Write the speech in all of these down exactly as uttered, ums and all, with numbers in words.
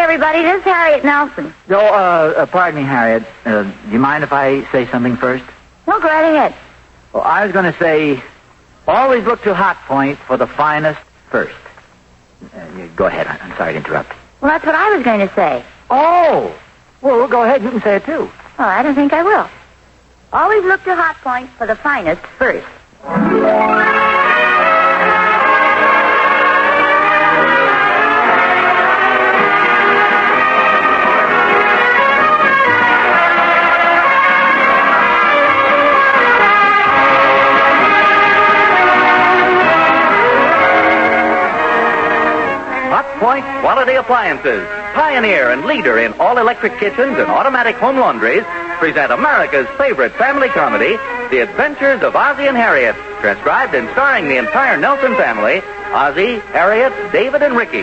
everybody. This is Harriet Nelson. Oh, uh, uh, pardon me, Harriet. Uh, do you mind if I say something first? No, go right ahead. Well, I was going to say, always look to Hot Point for the finest first. Uh, you, go ahead. I'm sorry to interrupt. Well, that's what I was going to say. Oh. Well, go ahead. You can say it, too. Oh, I don't think I will. Always look to Hot Point for the finest first. Point Quality Appliances, pioneer and leader in all-electric kitchens and automatic home laundries, present America's favorite family comedy, The Adventures of Ozzie and Harriet, transcribed and starring the entire Nelson family, Ozzie, Harriet, David, and Ricky.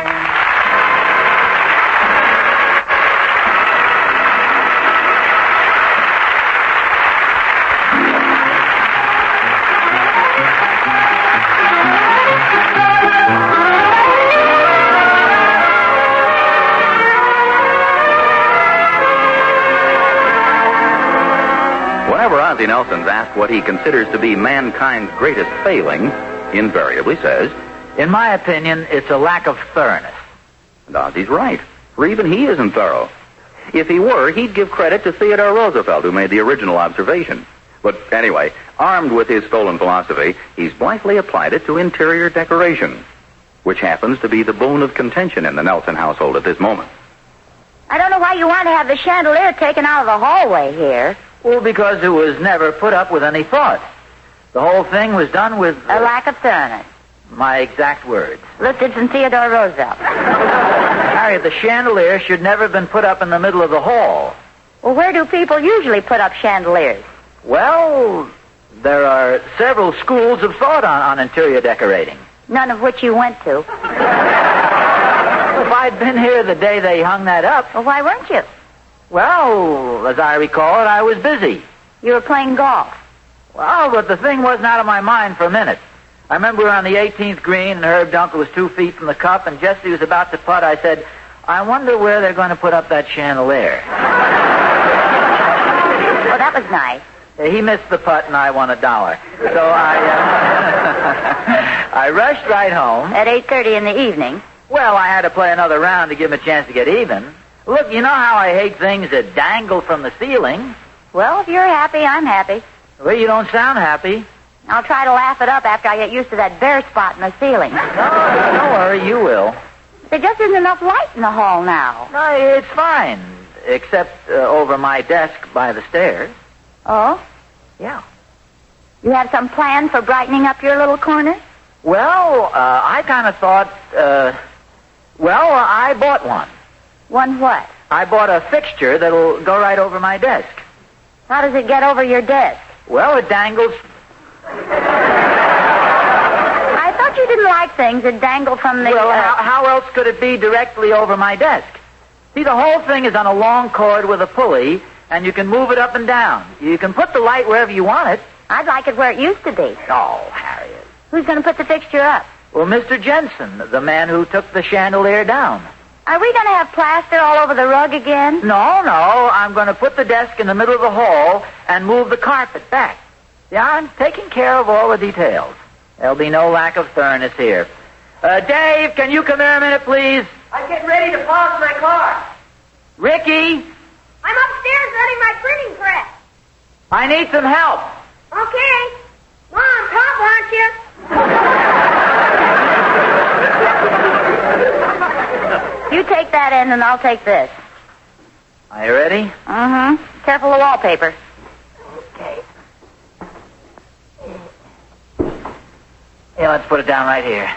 Whenever Ozzie Nelson's asked what he considers to be mankind's greatest failing, he invariably says, In my opinion, it's a lack of thoroughness. And Ozzie's right, for even he isn't thorough. If he were, he'd give credit to Theodore Roosevelt, who made the original observation. But anyway, armed with his stolen philosophy, he's blithely applied it to interior decoration, which happens to be the bone of contention in the Nelson household at this moment. I don't know why you want to have the chandelier taken out of the hallway here. Well, because it was never put up with any thought. The whole thing was done with... Uh, a lack of thoroughness. My exact words. Lifted from Theodore Roosevelt. Harriet, the chandelier should never have been put up in the middle of the hall. Well, where do people usually put up chandeliers? Well, there are several schools of thought on, on interior decorating. None of which you went to. If I'd been here the day they hung that up... Well, why weren't you? Well, as I recall it, I was busy. You were playing golf. Well, but the thing wasn't out of my mind for a minute. I remember we were on the eighteenth green, and Herb Dunkel was two feet from the cup, and just as he was about to putt, I said, I wonder where they're going to put up that chandelier. Oh, that was nice. He missed the putt, and I won a dollar. So I, uh, I rushed right home. At eight thirty in the evening? Well, I had to play another round to give him a chance to get even. Look, you know how I hate things that dangle from the ceiling? Well, if you're happy, I'm happy. Well, you don't sound happy. I'll try to laugh it up after I get used to that bare spot in the ceiling. No, don't worry, you will. There just isn't enough light in the hall now. No, it's fine, except uh, over my desk by the stairs. Oh? Yeah. You have some plan for brightening up your little corner? Well, uh, I kind of thought, uh, well, I bought one. One what? I bought a fixture that'll go right over my desk. How does it get over your desk? Well, it dangles... I thought you didn't like things that dangle from the... Well, uh... how, how else could it be directly over my desk? See, the whole thing is on a long cord with a pulley, and you can move it up and down. You can put the light wherever you want it. I'd like it where it used to be. Oh, Harriet. Who's going to put the fixture up? Well, Mister Jensen, the man who took the chandelier down. Are we going to have plaster all over the rug again? No, no. I'm going to put the desk in the middle of the hall and move the carpet back. Yeah, I'm taking care of all the details. There'll be no lack of thoroughness here. Uh, Dave, can you come here a minute, please? I'm getting ready to pause my car. Ricky? I'm upstairs running my printing press. I need some help. Okay. Mom, Pop, aren't you? You take that end and I'll take this. Are you ready? Mm-hmm. Careful of the wallpaper. Okay. Yeah, let's put it down right here.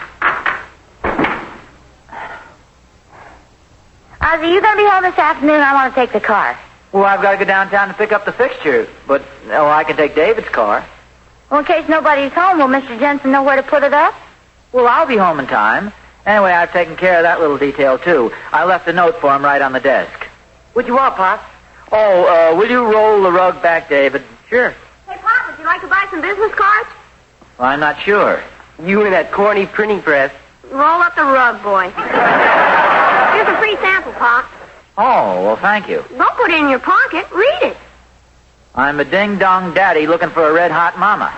Ozzie, you going to be home this afternoon? I want to take the car. Well, I've got to go downtown to pick up the fixture, but, oh, I can take David's car. Well, in case nobody's home, will Mister Jensen know where to put it up? Well, I'll be home in time. Anyway, I've taken care of that little detail, too. I left a note for him right on the desk. What you want, Pop? Oh, uh, will you roll the rug back, David? Sure. Hey, Pop, would you like to buy some business cards? Well, I'm not sure. You and that corny printing press. Roll up the rug, boy. Here's a free sample, Pop. Oh, well, thank you. Don't put it in your pocket. Read it. I'm a ding-dong daddy looking for a red-hot mama.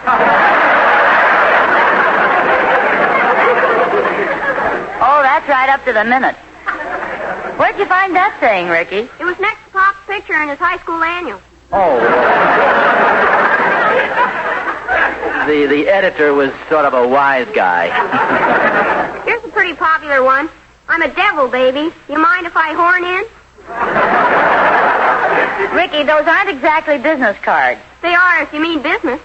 Oh, that's right up to the minute. Where'd you find that saying, Ricky? It was next to Pop's picture in his high school annual. Oh. the the editor was sort of a wise guy. Here's a pretty popular one. I'm a devil, baby. You mind if I horn in? Ricky, those aren't exactly business cards. They are if you mean business.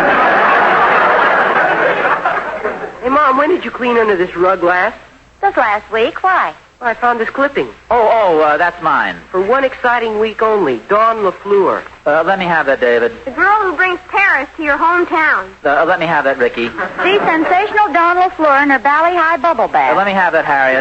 Hey, Mom, when did you clean under this rug last? Just last week. Why? Well, I found this clipping. Oh, oh, uh, that's mine. For one exciting week only, Dawn LaFleur. Uh, let me have that, David. The girl who brings Paris to your hometown. Uh, let me have that, Ricky. See sensational Dawn LaFleur in her Bally High bubble bath. Uh, let me have that, Harriet.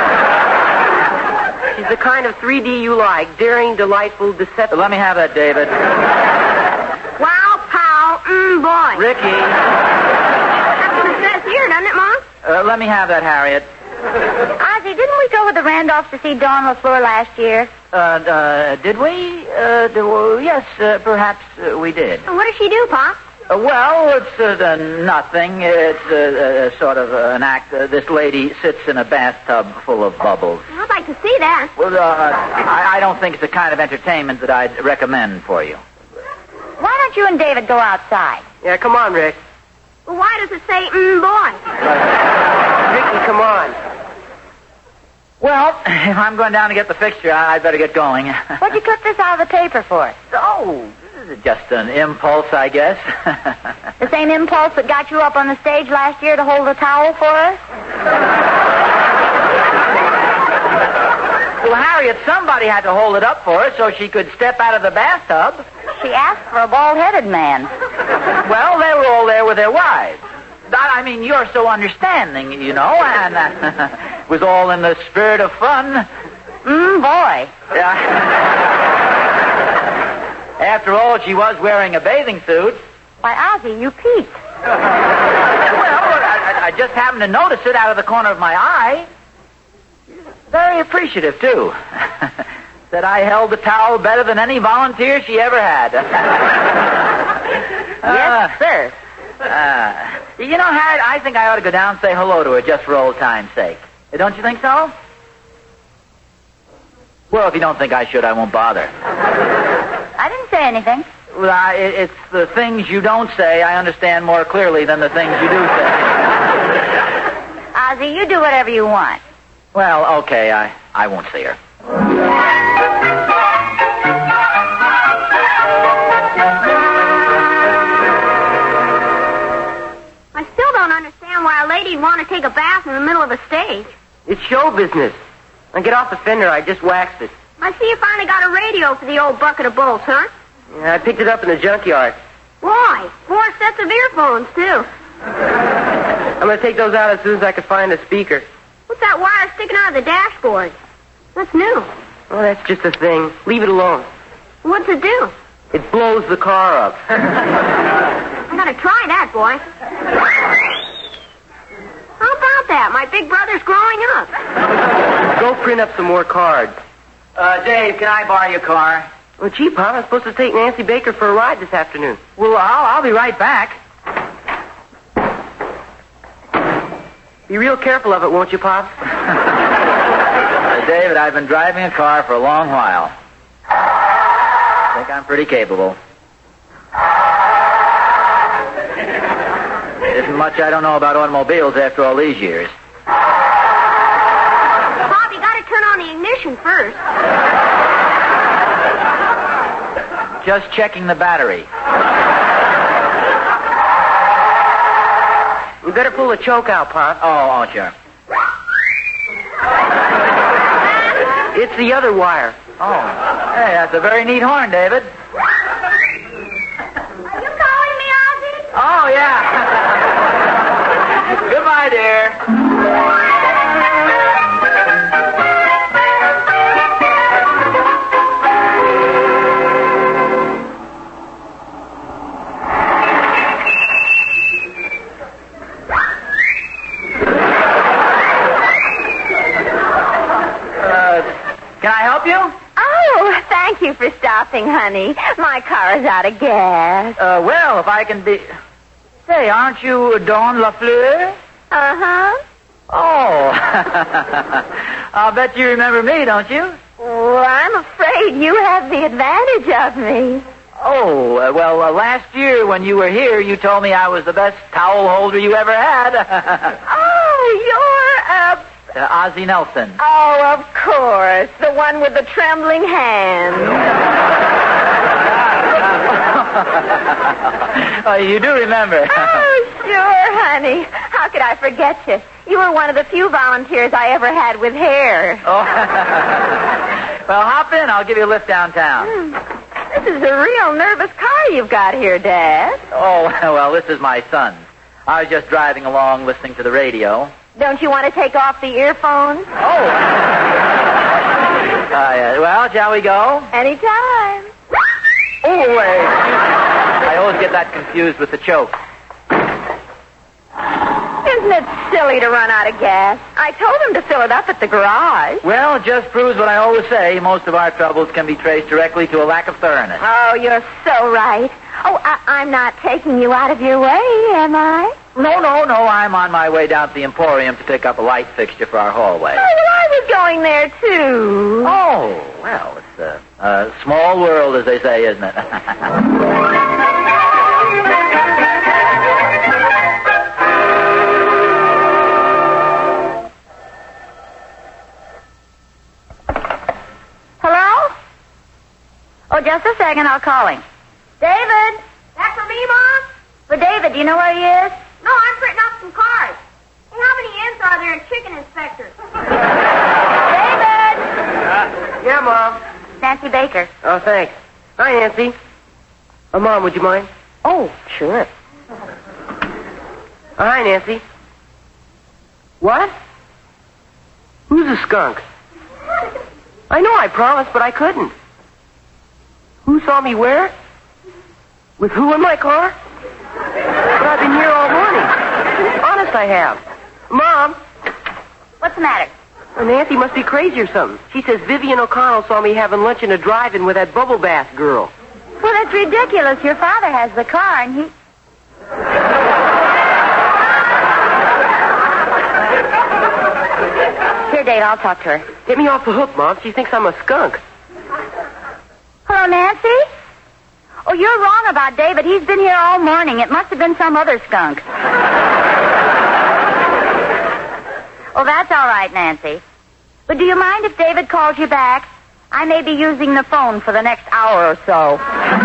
She's the kind of three D you like, daring, delightful, Uh, deceptive. let me have that, David. Wow, pow, mmm, boy. Ricky. That's what it says here, doesn't it, Mom? Uh, let me have that, Harriet. Ozzie, didn't we go with the Randolphs to see Dawn LaFleur last year? Uh, uh, did we? Uh, do, uh, yes, uh, perhaps uh, we did. And what does she do, Pop? Uh, well, it's uh, uh, nothing. It's uh, uh, sort of uh, an act. Uh, this lady sits in a bathtub full of bubbles. I'd like to see that. Well, uh, I, I don't think it's the kind of entertainment that I'd recommend for you. Why don't you and David go outside? Yeah, come on, Rick. Well, why does it say, mmm, boy? Ricky, come on. Well, if I'm going down to get the fixture, I'd better get going. What'd you clip this out of the paper for? Oh, this is just an impulse, I guess. The same impulse that got you up on the stage last year to hold a towel for us? Well, Harriet, somebody had to hold it up for her so she could step out of the bathtub. She asked for a bald-headed man. Well, they were all there with their wives. I mean, you're so understanding, you know, and uh, it was all in the spirit of fun. Mmm, boy. Yeah. After all, she was wearing a bathing suit. Why, Ozzie, you peeked. Well, I, I just happened to notice it out of the corner of my eye. Very appreciative, too. Said I held the towel better than any volunteer she ever had. Yes, uh, sir. Uh, you know, Harriet, I think I ought to go down and say hello to her just for old time's sake. Don't you think so? Well, if you don't think I should, I won't bother. I didn't say anything. Well, I, it, it's the things you don't say I understand more clearly than the things you do say. Ozzie, you do whatever you want. Well, okay, I, I won't see her. I still don't understand why a lady'd want to take a bath in the middle of a stage. It's show business. Now get off the fender. I just waxed it. I see you finally got a radio for the old bucket of bolts, huh? Yeah, I picked it up in the junkyard. Why? Four sets of earphones, too. I'm going to take those out as soon as I can find a speaker. What's that wire sticking out of the dashboard? That's new. Oh, that's just a thing. Leave it alone. What's it do? It blows the car up. I gotta try that, boy. How about that? My big brother's growing up. Go print up some more cards. Uh, Dave, can I borrow your car? Well, gee, Pop, I'm supposed to take Nancy Baker for a ride this afternoon. Well, I'll, I'll be right back. Be real careful of it, won't you, Pop? Uh, David, I've been driving a car for a long while. I think I'm pretty capable. Isn't much I don't know about automobiles after all these years. Bob, you gotta turn on the ignition first. Just checking the battery. You better pull the choke out, Pop. Oh, oh, sure. It's the other wire. Oh, hey, that's a very neat horn, David. Are you calling me, Ozzie? Oh, yeah. Goodbye, dear. Can I help you? Oh, thank you for stopping, honey. My car is out of gas. Uh, well, if I can be... Say, aren't you Dawn LaFleur? Uh-huh. Oh. I'll bet you remember me, don't you? Well, I'm afraid you have the advantage of me. Oh, uh, well, uh, last year when you were here, you told me I was the best towel holder you ever had. Oh, you're a... Uh, Ozzie Nelson. Oh, of course. The one with the trembling hands. Oh, you do remember. Oh, sure, honey. How could I forget you? You were one of the few volunteers I ever had with hair. Oh. Well, hop in. I'll give you a lift downtown. Hmm. This is a real nervous car you've got here, Dad. Oh, well, this is my son's. I was just driving along listening to the radio. Don't you want to take off the earphones? Oh. uh, yeah. Well, shall we go? Anytime. Oh, wait. I always get that confused with the choke. Isn't it silly to run out of gas? I told him to fill it up at the garage. Well, it just proves what I always say. Most of our troubles can be traced directly to a lack of thoroughness. Oh, you're so right. Oh, I- I'm not taking you out of your way, am I? No, no, no. I'm on my way down to the Emporium to pick up a light fixture for our hallway. Oh, well, I was going there, too. Oh, well, it's a, a small world, as they say, isn't it? Hello? Oh, just a second. I'll call him. David? That for me, Mom? For David, do you know where he is? No, I'm printing up some cards. Hey, how many N's are there in Chicken Inspector? David! Yeah, Mom. Nancy Baker. Oh, thanks. Hi, Nancy. Oh, Mom, would you mind? Oh, sure. Oh, hi, Nancy. What? Who's a skunk? I know I promised, but I couldn't. Who saw me where? With who in my car? But I've been here all morning. Honest, I have. Mom. What's the matter? Well, Nancy must be crazy or something. She says Vivian O'Connell saw me having lunch in a drive-in with that bubble bath girl. Well, that's ridiculous. Your father has the car, and he... Here, Dave, I'll talk to her. Get me off the hook, Mom. She thinks I'm a skunk. Hello, Nancy? Oh, you're wrong about David. He's been here all morning. It must have been some other skunk. Oh, that's all right, Nancy. But do you mind if David calls you back? I may be using the phone for the next hour or so.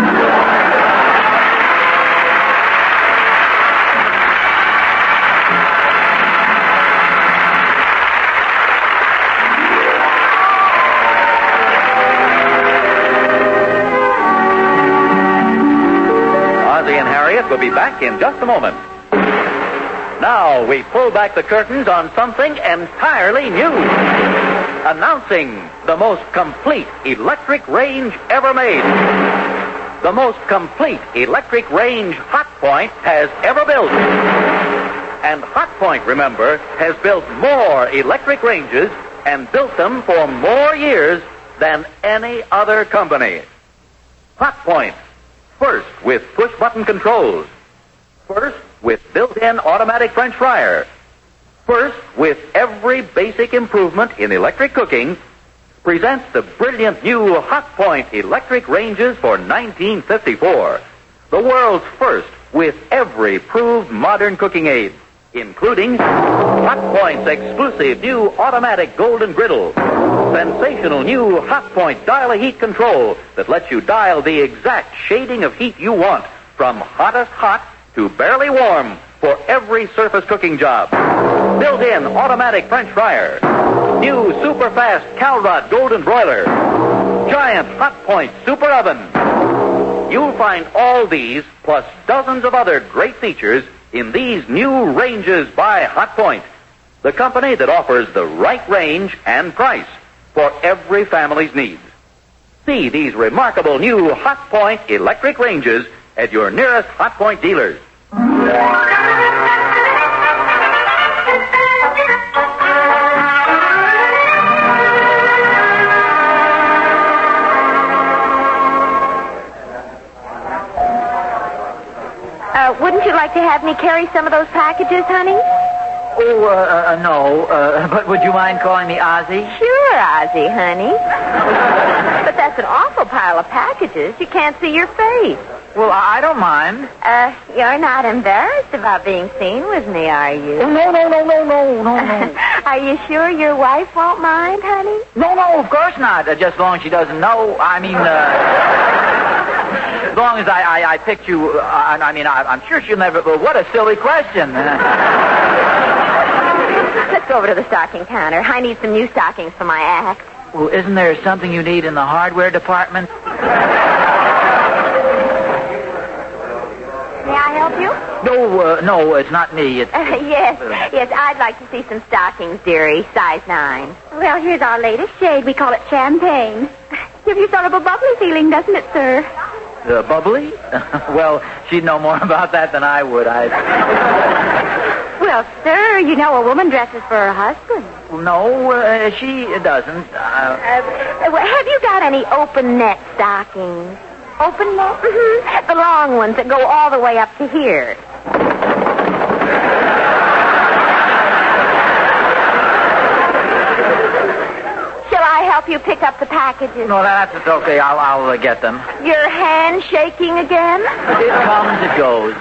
Ozzie and Harriet will be back in just a moment. Now we pull back the curtains on something entirely new. Announcing the most complete electric range ever made. The most complete electric range Hot Point has ever built. And Hot Point, remember, has built more electric ranges and built them for more years than any other company. Hot Point, first with push-button controls. First with built-in automatic French fryer. First with every basic improvement in electric cooking, presents the brilliant new Hot Point electric ranges for nineteen fifty-four. The world's first with every proved modern cooking aid, including Hot Point's exclusive new automatic golden griddle, sensational new Hot Point dial-a-heat control that lets you dial the exact shading of heat you want, from hottest hot to barely warm, for every surface cooking job. Built-in automatic French fryer, new super-fast Calrod golden broiler, giant Hot Point super oven. You'll find all these, plus dozens of other great features, in these new ranges by Hot Point, the company that offers the right range and price for every family's needs. See these remarkable new Hot Point electric ranges at your nearest Hot Point dealers. Wouldn't you like to have me carry some of those packages, honey? Oh, uh, uh, no. Uh, but would you mind calling me Ozzie? Sure, Ozzie, honey. But that's an awful pile of packages. You can't see your face. Well, I don't mind. Uh, you're not embarrassed about being seen with me, are you? Oh, no, no, no, no, no, no, no. Are you sure your wife won't mind, honey? No, no, of course not. Uh, just as long as she doesn't know. I mean, uh, as long as I, I, I picked you, uh, I mean, I, I'm sure she'll never... Well, what a silly question. Let's go over to the stocking counter. I need some new stockings for my act. Well, isn't there something you need in the hardware department? May I help you? No, uh, no, it's not me. It's... Uh, yes, yes, I'd like to see some stockings, dearie, size nine. Well, here's our latest shade. We call it champagne. Gives you sort of a bubbly feeling, doesn't it, sir? Uh, bubbly? Well, she'd know more about that than I would. I... Well, sir, you know a woman dresses for her husband. No, uh, she doesn't. Uh... Uh, well, have you got any open net stockings? Open net? Mm-hmm. The long ones that go all the way up to here. Shall I help you pick up the packages? No, that's it's okay. I'll, I'll uh, get them. Your hand shaking again? It comes, it goes.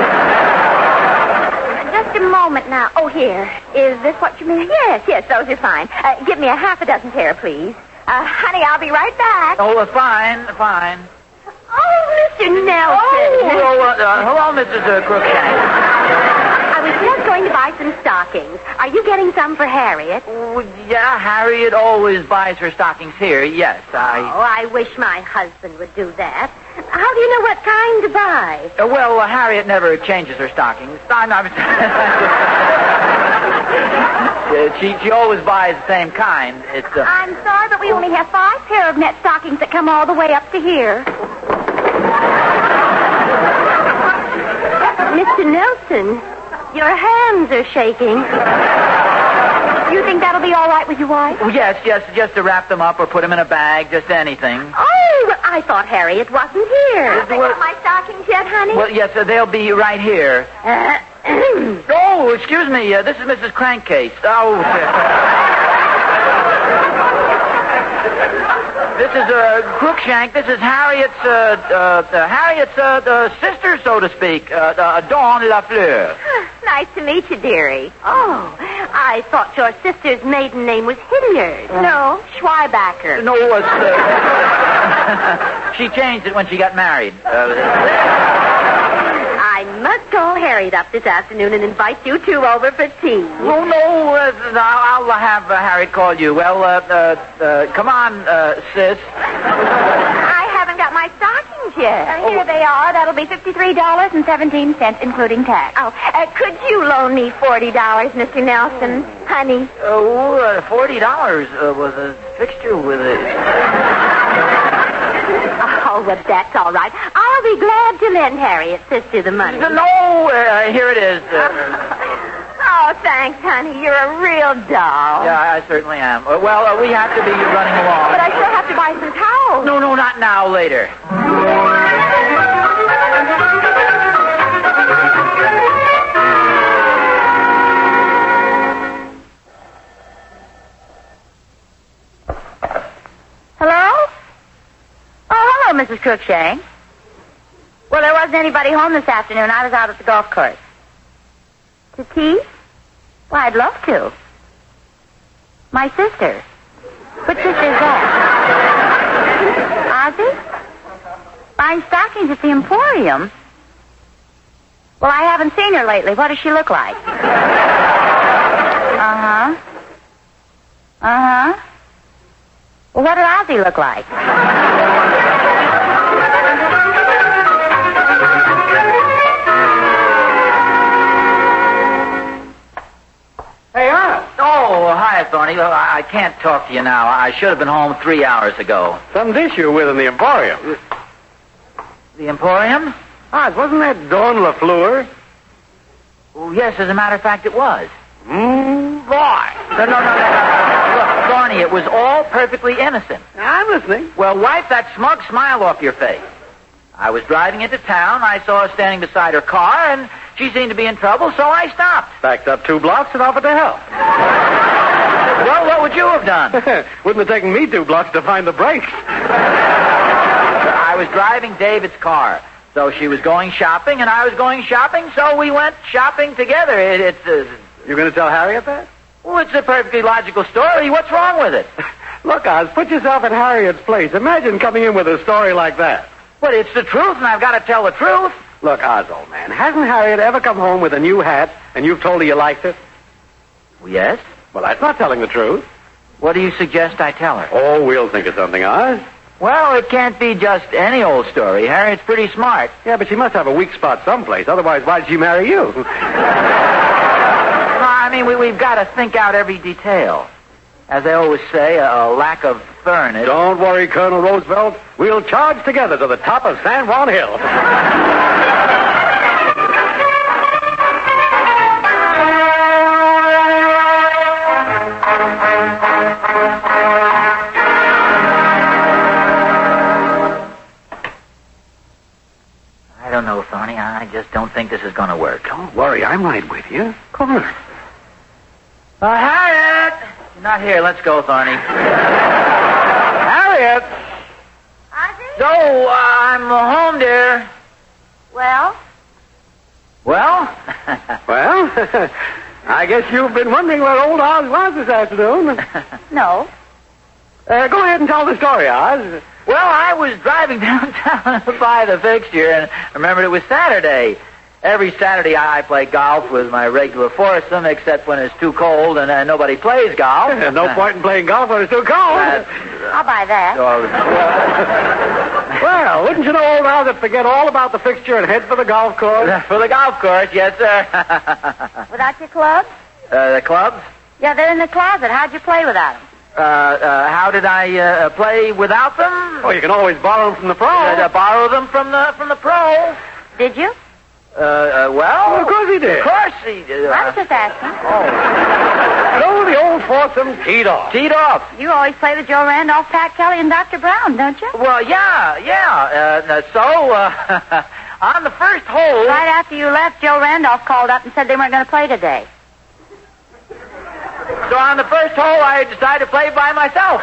Just a moment now. Oh, here. Is this what you mean? Yes, yes, those are fine. Uh, give me a half a dozen pair, please. Uh, honey, I'll be right back. Oh, uh, fine, fine. Oh, Mister Nelson. Oh, hello, uh, uh, hello, Missus Uh, Crookshank. I was just going to buy some stockings. Are you getting some for Harriet? Oh, yeah, Harriet always buys her stockings here. Yes, I... Oh, I wish my husband would do that. How do you know what kind to buy? Uh, well, uh, Harriet never changes her stockings. I'm not... uh, she, she always buys the same kind. It's, uh... I'm sorry, but we only have five pair of net stockings that come all the way up to here. Mister Nelson, your hands are shaking. You think that'll be all right with your wife? Oh, yes, yes, just to wrap them up or put them in a bag, just anything. Oh, well, I thought Harriet wasn't here. Have they got my stockings yet, honey? Well, yes, uh, they'll be right here. Uh, Oh, excuse me, uh, this is Missus Crankcase. Oh, this is uh, Crookshank. This is Harriet's, uh, uh, uh, Harriet's uh, uh, sister, so to speak, uh, uh, Dawn Lafleur. Nice to meet you, dearie. oh, I thought your sister's maiden name was Hilliard. No. Schweibacher. No, it was, uh, she changed it when she got married. Uh, I must call Harriet up this afternoon and invite you two over for tea. no, no, uh, I'll, I'll have uh, Harriet call you. Well, uh, uh, uh, come on, uh, sis. I haven't got my stockings yet. Uh, here they are. That'll be fifty-three dollars and seventeen cents, including tax. Oh, uh, could you loan me forty dollars, Mister Nelson? Honey. Oh, uh, forty dollars uh, was a fixture with it. Oh, well, that's all right. I'll be glad to lend Harriet's sister the money. No, uh, here it is. Uh, Oh, thanks, honey. You're a real doll. yeah, I certainly am. Uh, well, uh, we have to be running along. But I still have to buy some towels. No, no, not now, later. Hello? Oh, hello, Missus Crookshank. Well, there wasn't anybody home this afternoon. I was out at the golf course. To tea? Well, I'd love to. My sister. Which sister's that? Ozzie? Buying stockings at the Emporium? Well, I haven't seen her lately. What does she look like? Uh-huh. Uh-huh. Well, what did Ozzie look like? Hey, Arnold. Oh, hi, Thorny. Look, I, I can't talk to you now. I should have been home three hours ago. Some dish you're with in the Emporium. The Emporium? Ah, wasn't that Dawn Lafleur? Oh, yes, as a matter of fact, it was. Mmm, boy. No, no, no, no, no. Look, Thorny, it was all perfectly innocent. I'm listening. Well, wipe that smug smile off your face. I was driving into town. I saw her standing beside her car, and she seemed to be in trouble, so I stopped. Backed up two blocks and offered to help. Well, what would you have done? Wouldn't have taken me two blocks to find the brakes. I was driving David's car. So she was going shopping, and I was going shopping, so we went shopping together. It, it's uh, You going to tell Harriet that? well, it's a perfectly logical story. What's wrong with it? Look, Oz, put yourself in Harriet's place. Imagine coming in with a story like that. But it's the truth, and I've got to tell the truth. Look, Oz, old man, hasn't Harriet ever come home with a new hat and you've told her you liked it? Yes? Well, that's not telling the truth. What do you suggest I tell her? Oh, we'll think of something, Oz. Well, it can't be just any old story. Harriet's pretty smart. Yeah, but she must have a weak spot someplace. Otherwise, why'd she marry you? No, I mean, we, we've got to think out every detail. As I always say, a, a lack of thoroughness. Don't worry, Colonel Roosevelt. We'll charge together to the top of San Juan Hill. I don't know, Thorny. I just don't think this is going to work. Don't worry, I'm right with you. Come on. Uh, Harriet! You're not here. Let's go, Thorny. Harriet! Ozzy? So, uh, I'm home, dear. Well? Well? Well, I guess you've been wondering where old Oz was this afternoon. No. Uh, go ahead and tell the story, Oz. Well, I was driving downtown to buy the fixture and remembered it was Saturday. Every Saturday I play golf with my regular foursome, except when it's too cold and uh, nobody plays golf. No point in playing golf when it's too cold. Uh, I'll buy that. Well, wouldn't you know old Oz would forget all about the fixture and head for the golf course? For the golf course, yes, sir. Without your clubs? uh, the clubs? Yeah, they're in the closet. How'd you play without them? Uh, uh, how did I uh, play without them? Oh, you can always borrow them from the pro. Uh, to borrow them from the from the pro. Did you? Uh, uh, well, Oh, of course he did. Of course he did. I was just asking. So the old foursome teed off. Teed off. You always play with Joe Randolph, Pat Kelly, and Doctor Brown, don't you? Well, yeah, yeah. Uh, so, uh, on the first hole... Right after you left, Joe Randolph called up and said they weren't going to play today. So on the first hole, I decided to play by myself.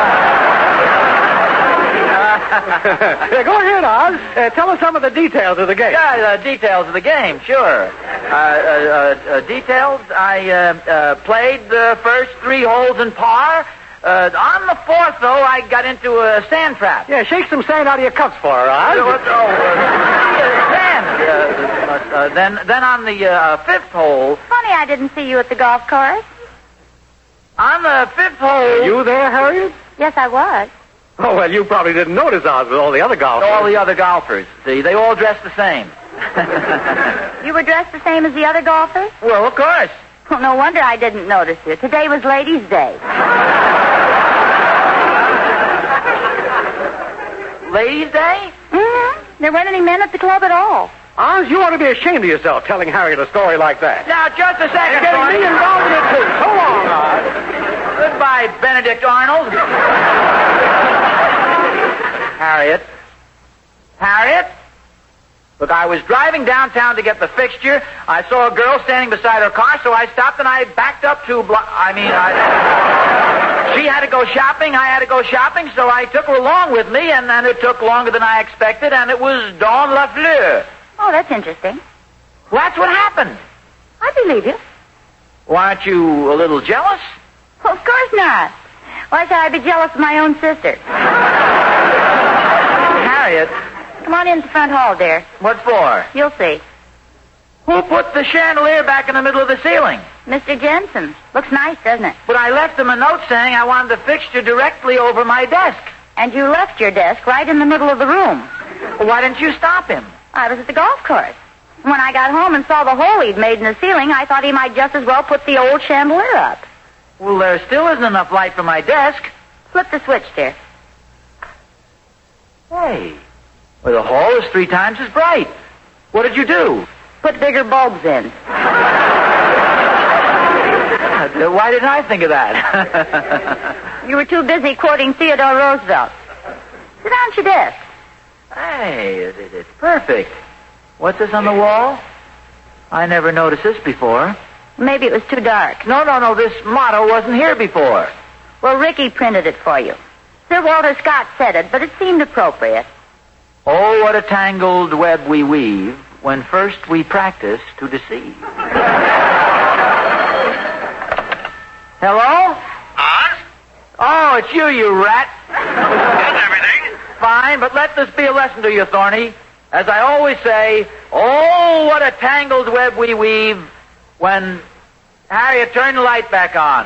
Yeah, go ahead, Oz. Uh, tell us some of the details of the game. Yeah, the details of the game, sure. Uh, uh, uh, uh, details, I uh, uh, played the first three holes in par. Uh, on the fourth, though, I got into a sand trap. Yeah, shake some sand out of your cups for her, Oz. Uh, what- oh, uh, sand. Uh, uh, uh, then, then on the uh, fifth hole, Funny I didn't see you at the golf course. on the fifth hole... You there, Harriet? Yes, I was. Oh, well, you probably didn't notice Oz with all the other golfers. All the other golfers. See, they all dress the same. You were dressed the same as the other golfers? Well, of course. Well, no wonder I didn't notice you. Today was Ladies' Day. Ladies' Day? Mm-hmm. There weren't any men at the club at all. Oz, you ought to be ashamed of yourself telling Harriet a story like that. Now, just a second. Getting me involved in it, too. So long, Oz. Goodbye, Benedict Arnold. Harriet. Harriet? Look, I was driving downtown to get the fixture. I saw a girl standing beside her car, so I stopped and I backed up two blocks. I mean, I... She had to go shopping, I had to go shopping, so I took her along with me, and then it took longer than I expected, and it was Dawn Lafleur. Oh, that's interesting. Well, that's what happened. I believe you. Well, aren't you a little jealous? Well, of course not. Why should I be jealous of my own sister? Harriet, Come on in the front hall, dear. what for? You'll see. Who put the chandelier back in the middle of the ceiling? Mister Jensen. Looks nice, doesn't it? But I left him a note saying I wanted the fixture directly over my desk. And you left your desk right in the middle of the room. Well, why didn't you stop him? I was at the golf course. When I got home and saw the hole he'd made in the ceiling, I thought he might just as well put the old chandelier up. Well, there still isn't enough light for my desk. Flip the switch, dear. Hey, well, the hall is three times as bright. What did you do? Put bigger bulbs in. Uh, Why didn't I think of that? You were too busy quoting Theodore Roosevelt. Sit down at your desk. Hey, it, it, it's perfect. What's this on the wall? I never noticed this before. Maybe it was too dark. No, no, no, this motto wasn't here before. Well, Ricky printed it for you. Sir Walter Scott said it, but it seemed appropriate. Oh, what a tangled web we weave when first we practice to deceive. Hello? Oz? Oh, it's you, you rat. How's everything? Fine, but let this be a lesson to you, Thorny. As I always say, oh, what a tangled web we weave when... Harriet, turn the light back on.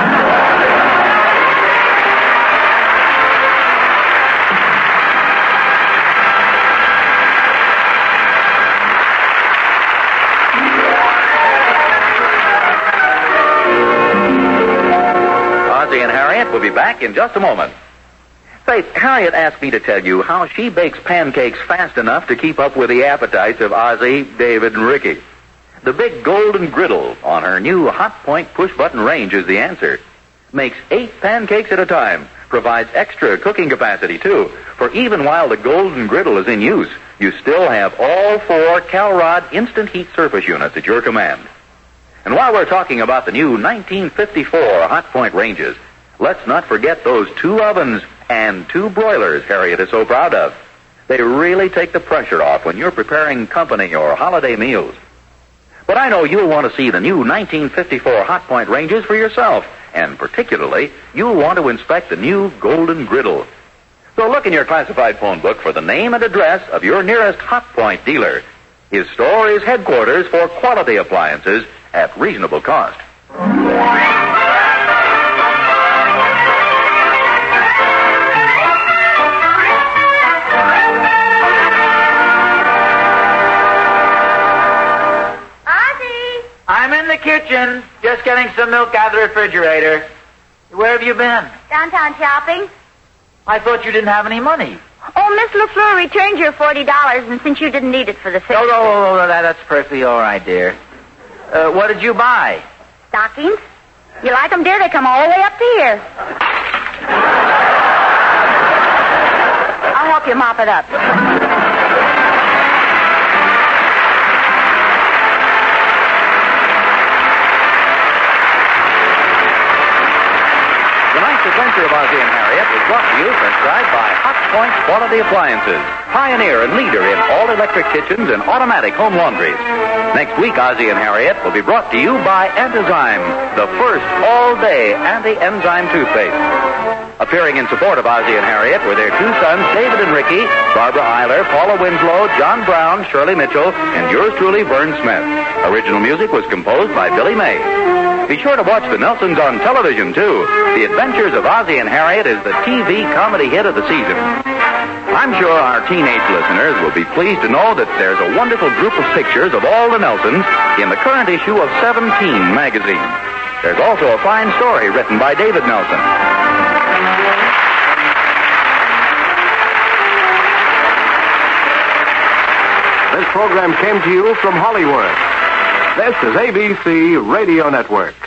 Ozzie and Harriet will be back in just a moment. Faith, Harriet asked me to tell you how she bakes pancakes fast enough to keep up with the appetites of Ozzie, David, and Ricky. The big golden griddle on her new Hot Point push-button range is the answer. Makes eight pancakes at a time. Provides extra cooking capacity, too. For even while the golden griddle is in use, you still have all four Calrod instant heat surface units at your command. And while we're talking about the new nineteen fifty-four Hot Point ranges, let's not forget those two ovens and two broilers Harriet is so proud of. They really take the pressure off when you're preparing company or holiday meals. But I know you'll want to see the new nineteen fifty-four Hot Point ranges for yourself, and particularly, you'll want to inspect the new golden griddle. So look in your classified phone book for the name and address of your nearest Hot Point dealer. His store is headquarters for quality appliances at reasonable cost. I'm in the kitchen, just getting some milk out of the refrigerator. Where have you been? Downtown shopping? I thought you didn't have any money. Oh, Miss LaFleur returned your forty dollars, and since you didn't need it for the fix... Oh, no, no, no, that, that's perfectly all right, dear. Uh, what did you buy? Stockings? You like them, dear? They come all the way up to here. I'll help you mop it up. Adventure of Ozzie and Harriet was brought to you transcribed by Hot Point Quality Appliances, pioneer and leader in all-electric kitchens and automatic home laundries. Next week, Ozzie and Harriet will be brought to you by Antizyme, the first all-day anti-enzyme toothpaste. Appearing in support of Ozzie and Harriet were their two sons, David and Ricky, Barbara Eiler, Paula Winslow, John Brown, Shirley Mitchell, and yours truly, Vern Smith. Original music was composed by Billy May. Be sure to watch the Nelsons on television, too. The Adventures of Ozzie and Harriet is the T V comedy hit of the season. I'm sure our teenage listeners will be pleased to know that there's a wonderful group of pictures of all the Nelsons in the current issue of Seventeen magazine. There's also a fine story written by David Nelson. This program came to you from Hollywood. This is A B C Radio Network.